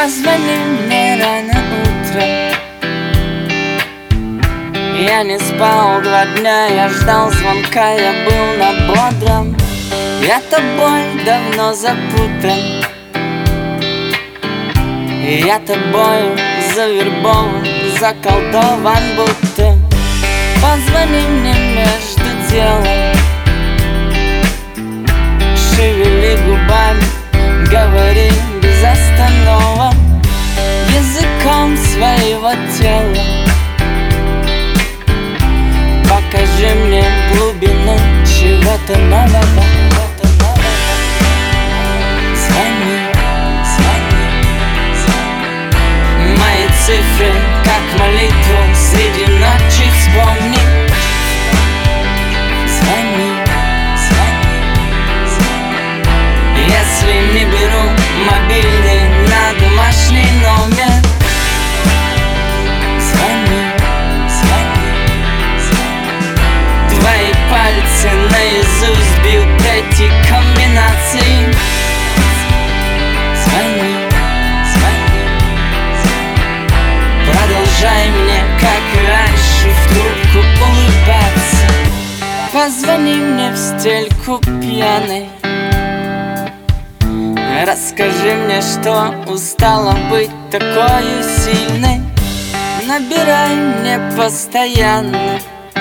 Позвони мне рано утром. Я не спал 2 дня, я ждал звонка, я был на бодром. Я тобой давно запутан, я тобою завербован, заколдован будто. Позвони мне между делом, шевели губами, говори без остановок, языком своего тела. Покажи мне глубину чего-то нового. Звони, звони, звони. Мои цифры, как молитву, среди ночи вспомни. Звони, звони, звони. Если не беру мобильный на домашний номер, звони, звони, звони. Твои пальцы наизусть бьют эти комбинации. Звони, звони, звони. Продолжай мне, как и раньше, в трубку улыбаться. Позвони мне в стельку пьяной, расскажи мне, что устала быть такой сильной. Набирай мне постоянно,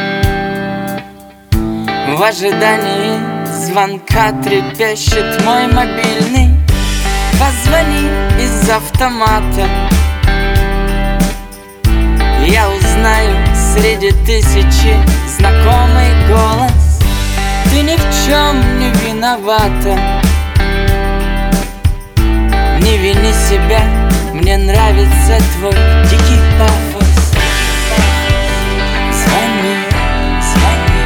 в ожидании звонка трепещет мой мобильный. Позвони из автомата, я узнаю среди тысячи знакомый голос. Ты ни в чем не виновата, не вини себя, мне нравится твой дикий пафос. Звони, звони,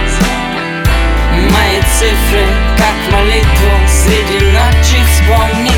звони. Мои цифры, как молитву, среди ночи вспомни.